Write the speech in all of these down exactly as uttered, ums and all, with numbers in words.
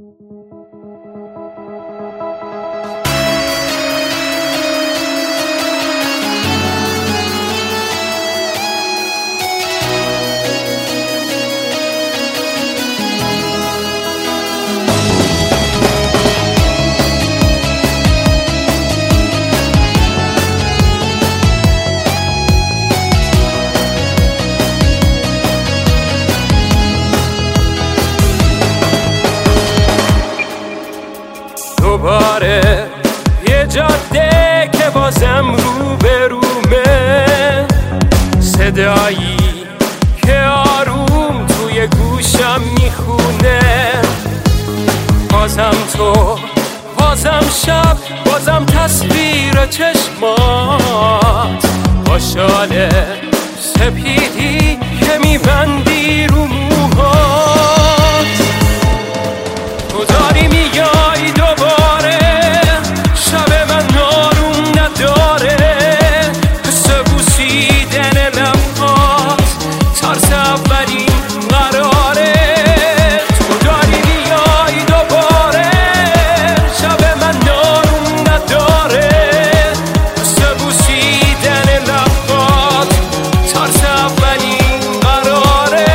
دوباره یه جاده که بازم رو به رومه، صدایی که آروم توی گوشم میخونه، بازم تو، بازم شب، بازم تصویر چشمات، با شال سپیدی که میبندی رو موهات. تو داری میای دوباره، شب من آروم نداره، حس بوسیدن لبات ترس اولین قراره. تو داری میای دوباره، شب من آروم نداره، حس بوسیدن لبات ترس اولین قراره.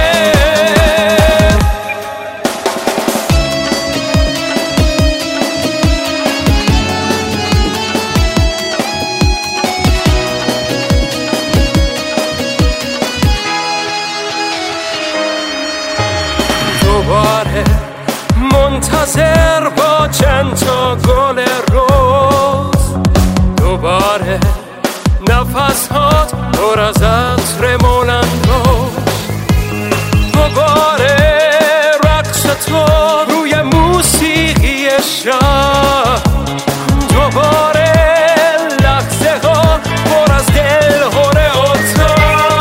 دوباره منتظر با چند تا گل روز، دوباره نفس هات پر از عطر مولندوش، دوباره رقص تو روی موسیقی شب، دوباره لحظه ها پر از دلهور اتاق.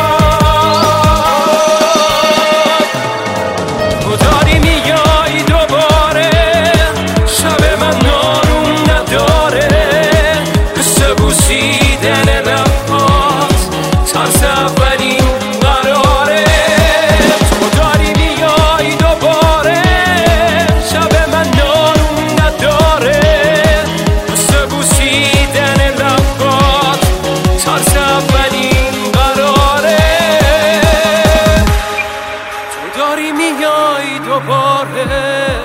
تو داری میای دوباره، شب من آروم نداره، حس بوسیدن لبات ترس اولین قراره. تو داری میای دوباره، شب من آروم نداره، حس بوسیدن لبات ترس اولین قراره. تو داری میای دوباره.